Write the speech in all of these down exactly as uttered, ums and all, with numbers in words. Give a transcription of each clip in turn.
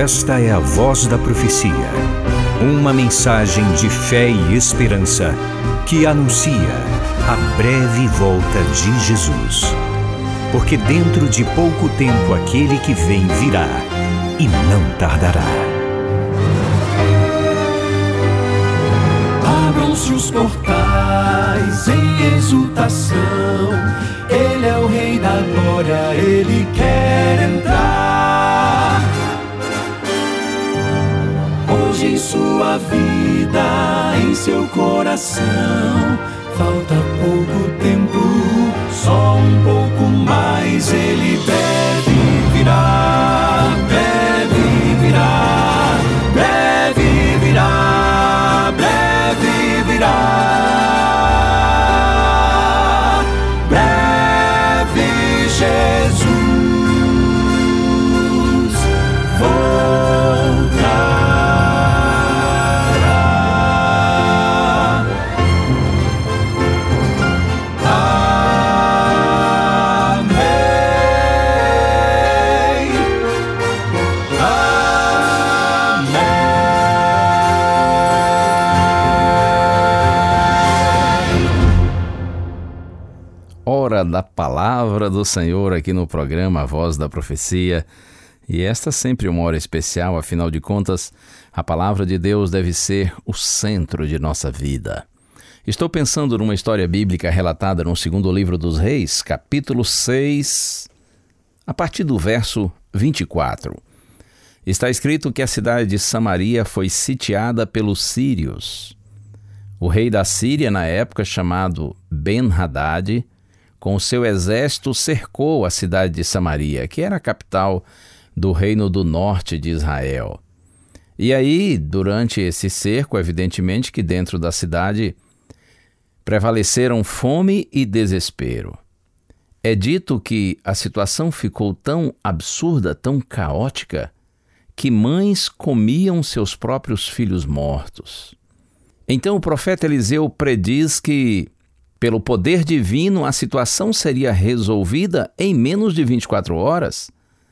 Esta é a Voz da Profecia, uma mensagem de fé e esperança que anuncia a breve volta de Jesus. Porque dentro de pouco tempo aquele que vem virá e não tardará. Abram-se os portais em exultação, Ele é o Rei da Glória, Ele quer entrar. Hoje em sua vida, em seu coração, falta pouco tempo, só um pouco mais. Ele breve virá, breve virá, breve virá, breve virá. Breve Jesus voltará. Hora da palavra do Senhor aqui no programa A Voz da Profecia. E esta sempre uma hora especial, afinal de contas, a palavra de Deus deve ser o centro de nossa vida. Estou pensando numa história bíblica relatada no segundo livro dos Reis, capítulo seis, a partir do verso vinte e quatro. Está escrito que a cidade de Samaria foi sitiada pelos sírios. O rei da Síria, na época, chamado Ben-Hadad, com o seu exército cercou a cidade de Samaria, que era a capital do reino do norte de Israel. E aí, durante esse cerco, evidentemente que dentro da cidade prevaleceram fome e desespero. É dito que a situação ficou tão absurda, tão caótica, que mães comiam seus próprios filhos mortos. Então o profeta Eliseu prediz que, pelo poder divino, a situação seria resolvida em menos de vinte e quatro horas.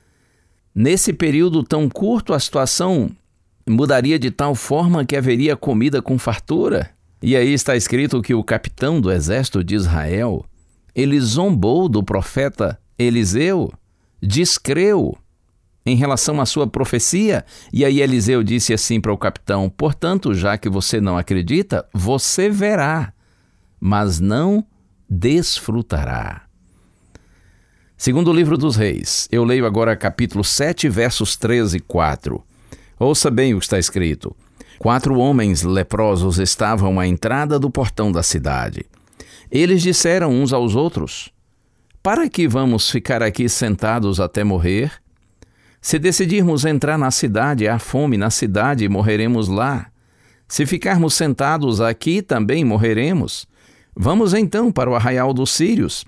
Nesse período tão curto, a situação mudaria de tal forma que haveria comida com fartura. E aí está escrito que o capitão do exército de Israel, ele zombou do profeta Eliseu, descreu em relação à sua profecia. E aí Eliseu disse assim para o capitão: portanto, já que você não acredita, você verá, mas não desfrutará. Segundo o livro dos Reis, eu leio agora capítulo sete, versos treze e quatro. Ouça bem o que está escrito. Quatro homens leprosos estavam à entrada do portão da cidade. Eles disseram uns aos outros: para que vamos ficar aqui sentados até morrer? Se decidirmos entrar na cidade, há fome na cidade e morreremos lá. Se ficarmos sentados aqui, também morreremos. Vamos então para o arraial dos sírios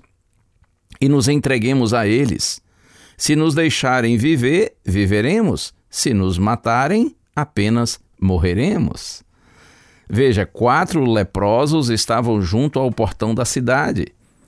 e nos entreguemos a eles. Se nos deixarem viver, viveremos. Se nos matarem, apenas morreremos. Veja, quatro leprosos estavam junto ao portão da cidade.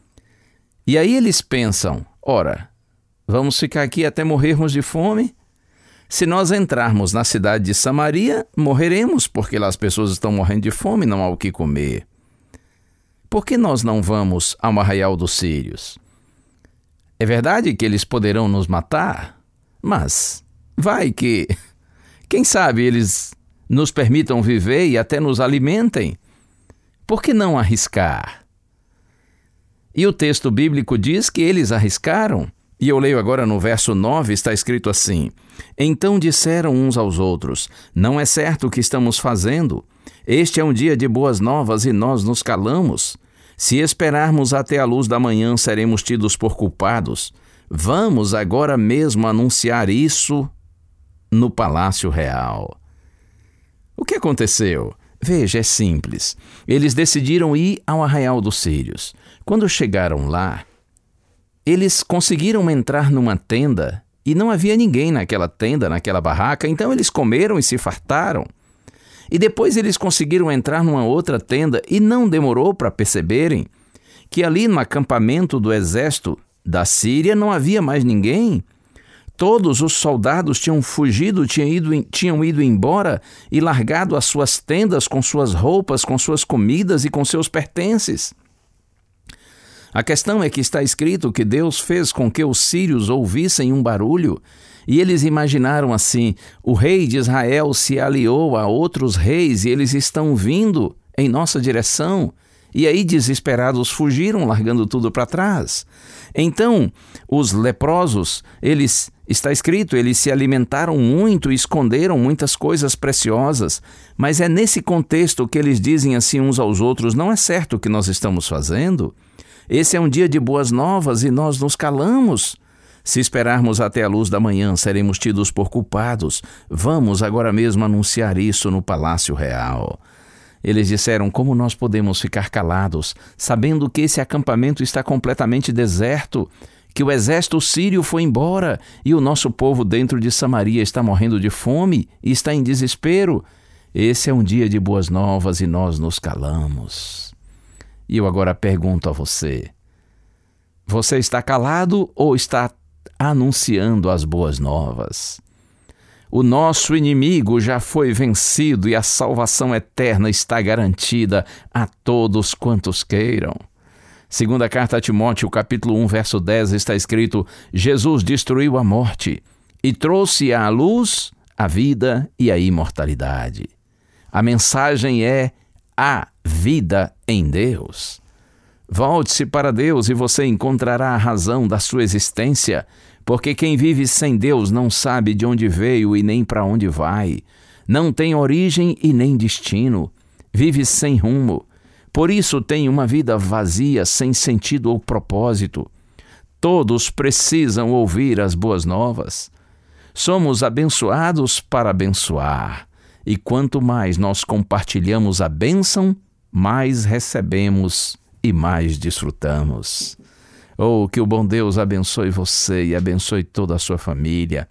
E aí eles pensam: ora, vamos ficar aqui até morrermos de fome? Se nós entrarmos na cidade de Samaria, morreremos, porque lá as pessoas estão morrendo de fome e não há o que comer. Por que nós não vamos ao arraial dos sírios? É verdade que eles poderão nos matar, mas vai que, quem sabe, eles nos permitam viver e até nos alimentem. Por que não arriscar? E o texto bíblico diz que eles arriscaram. E eu leio agora no verso nove, está escrito assim: então disseram uns aos outros: não é certo o que estamos fazendo. Este é um dia de boas novas e nós nos calamos. Se esperarmos até a luz da manhã, seremos tidos por culpados. Vamos agora mesmo anunciar isso no Palácio Real. O que aconteceu? Veja, é simples. Eles decidiram ir ao arraial dos sírios. Quando chegaram lá, eles conseguiram entrar numa tenda e não havia ninguém naquela tenda, naquela barraca, então eles comeram e se fartaram. E depois eles conseguiram entrar numa outra tenda e não demorou para perceberem que ali no acampamento do exército da Síria não havia mais ninguém. Todos os soldados tinham fugido, tinham ido, tinham ido embora e largado as suas tendas com suas roupas, com suas comidas e com seus pertences. A questão é que está escrito que Deus fez com que os sírios ouvissem um barulho e eles imaginaram assim: o rei de Israel se aliou a outros reis e eles estão vindo em nossa direção. E aí, desesperados, fugiram, largando tudo para trás. Então, os leprosos, eles, está escrito, eles se alimentaram muito e esconderam muitas coisas preciosas. Mas é nesse contexto que eles dizem assim uns aos outros: não é certo o que nós estamos fazendo? Esse é um dia de boas novas e nós nos calamos. Se esperarmos até a luz da manhã, seremos tidos por culpados. Vamos agora mesmo anunciar isso no Palácio Real. Eles disseram: como nós podemos ficar calados, sabendo que esse acampamento está completamente deserto, que o exército sírio foi embora e o nosso povo dentro de Samaria está morrendo de fome e está em desespero? Esse é um dia de boas novas e nós nos calamos. E eu agora pergunto a você: você está calado ou está anunciando as boas novas? O nosso inimigo já foi vencido e a salvação eterna está garantida a todos quantos queiram. Segunda carta a Timóteo, capítulo um, verso dez, está escrito: Jesus destruiu a morte e trouxe à luz a vida e a imortalidade. A mensagem é a vida em Deus. Volte-se para Deus e você encontrará a razão da sua existência, porque quem vive sem Deus não sabe de onde veio e nem para onde vai. Não tem origem e nem destino. Vive sem rumo. Por isso tem uma vida vazia, sem sentido ou propósito. Todos precisam ouvir as boas novas. Somos abençoados para abençoar. E quanto mais nós compartilhamos a bênção, mais recebemos e mais desfrutamos. Oh, que o bom Deus abençoe você e abençoe toda a sua família.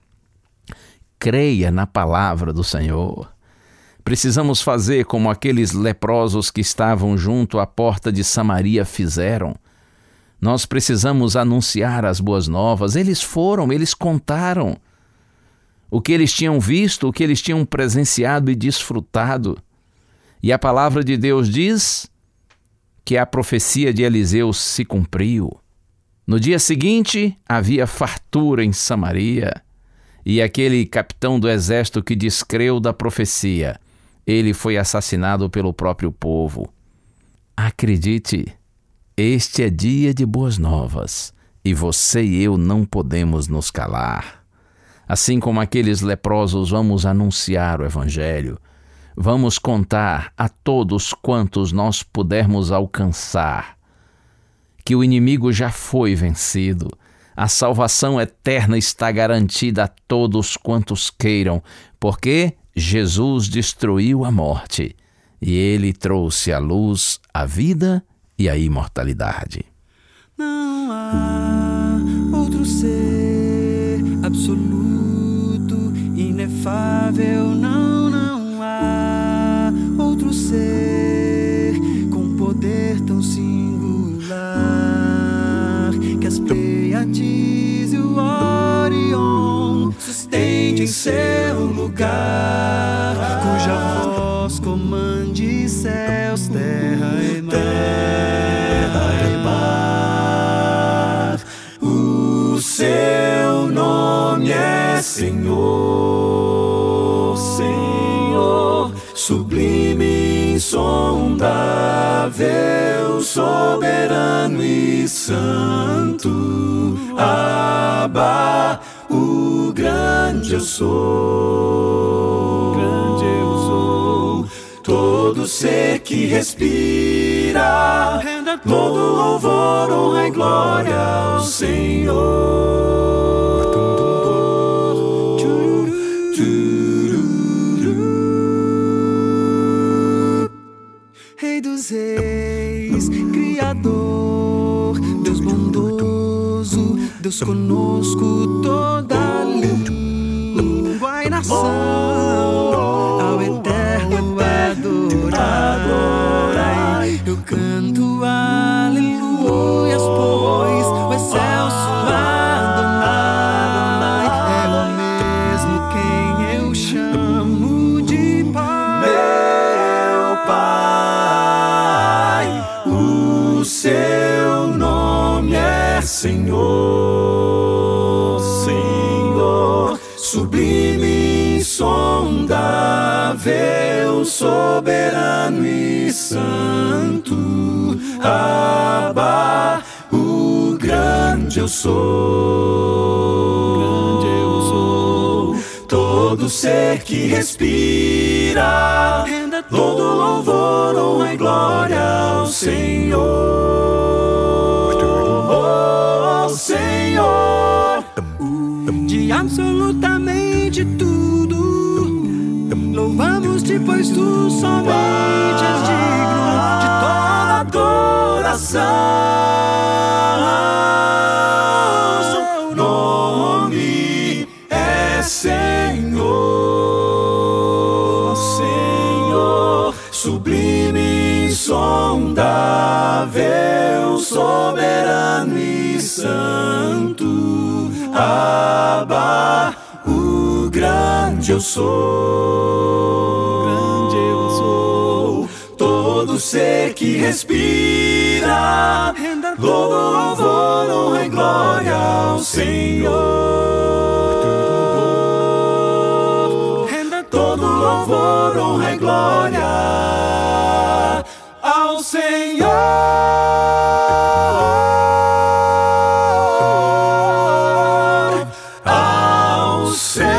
Creia na palavra do Senhor. Precisamos fazer como aqueles leprosos que estavam junto à porta de Samaria fizeram. Nós precisamos anunciar as boas novas. Eles foram, eles contaram o que eles tinham visto, o que eles tinham presenciado e desfrutado. E a palavra de Deus diz que a profecia de Eliseu se cumpriu. No dia seguinte, havia fartura em Samaria, e aquele capitão do exército que descreu da profecia, ele foi assassinado pelo próprio povo. Acredite, este é dia de boas novas, e você e eu não podemos nos calar. Assim como aqueles leprosos, vamos anunciar o Evangelho. Vamos contar a todos quantos nós pudermos alcançar que o inimigo já foi vencido. A salvação eterna está garantida a todos quantos queiram, porque Jesus destruiu a morte e Ele trouxe à luz a vida e a imortalidade. Não há outro ser absoluto, inefável, não, não há outro ser com poder tão singular que as Pleiades e o Orion sustente em seu lugar, cuja voz comande céus, terra e mar. Terra e mar. O seu nome é Senhor, Senhor, sublime, insondável, soberano e santo. Abba, o grande eu sou, grande eu sou. Todo ser que respira, renda todo louvor, honra e glória ao Senhor. Rei dos reis, Criador, Deus bondoso, Deus conosco, toda língua e nação ao eterno adorai. Eu canto aleluias, pois o excelso Adonai é Senhor, Senhor, sublime, insondável, soberano e santo, Abba, o grande eu sou, grande eu sou. Todo ser que respira, renda todo louvor, honra e glória ao Senhor, oh, Senhor, de absolutamente tudo. Louvamos-te, pois tu somente és digno de toda adoração. Seu nome é Senhor, Senhor, sublime, insondável, soberano e santo, Abba, o grande eu sou, grande eu sou. Todo ser que respira, renda todo louvor, honra e glória ao Senhor, renda todo louvor, honra e glória ao Senhor, ao Senhor.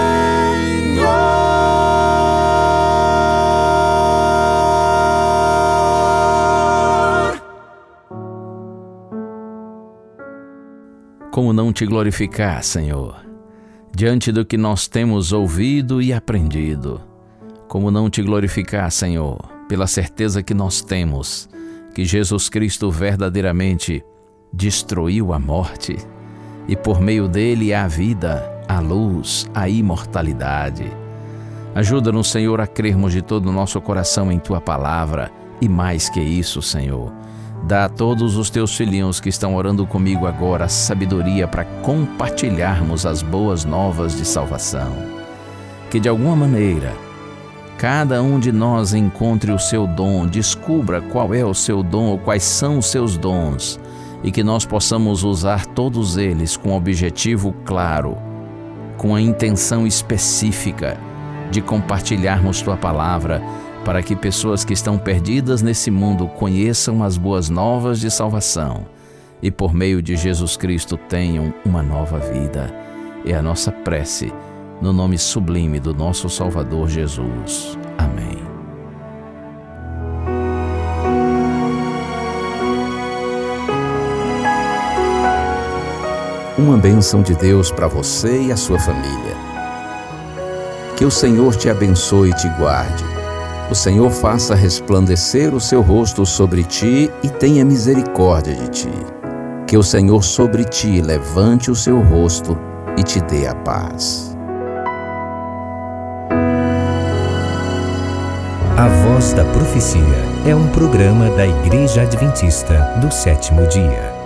Como não te glorificar, Senhor, diante do que nós temos ouvido e aprendido? Como não te glorificar, Senhor, pela certeza que nós temos que Jesus Cristo verdadeiramente destruiu a morte e por meio dele há vida, a luz, a imortalidade. Ajuda-nos, Senhor, a crermos de todo o nosso coração em Tua palavra e mais que isso, Senhor, dá a todos os Teus filhinhos que estão orando comigo agora a sabedoria para compartilharmos as boas novas de salvação. Que de alguma maneira cada um de nós encontre o seu dom, descubra qual é o seu dom ou quais são os seus dons e que nós possamos usar todos eles com um objetivo claro, com a intenção específica de compartilharmos Tua palavra para que pessoas que estão perdidas nesse mundo conheçam as boas novas de salvação e por meio de Jesus Cristo tenham uma nova vida. É a nossa prece, no nome sublime do nosso Salvador Jesus. Amém. Uma bênção de Deus para você e a sua família. Que o Senhor te abençoe e te guarde. O Senhor faça resplandecer o seu rosto sobre ti e tenha misericórdia de ti. Que o Senhor sobre ti levante o seu rosto e te dê a paz. A Voz da Profecia é um programa da Igreja Adventista do Sétimo Dia.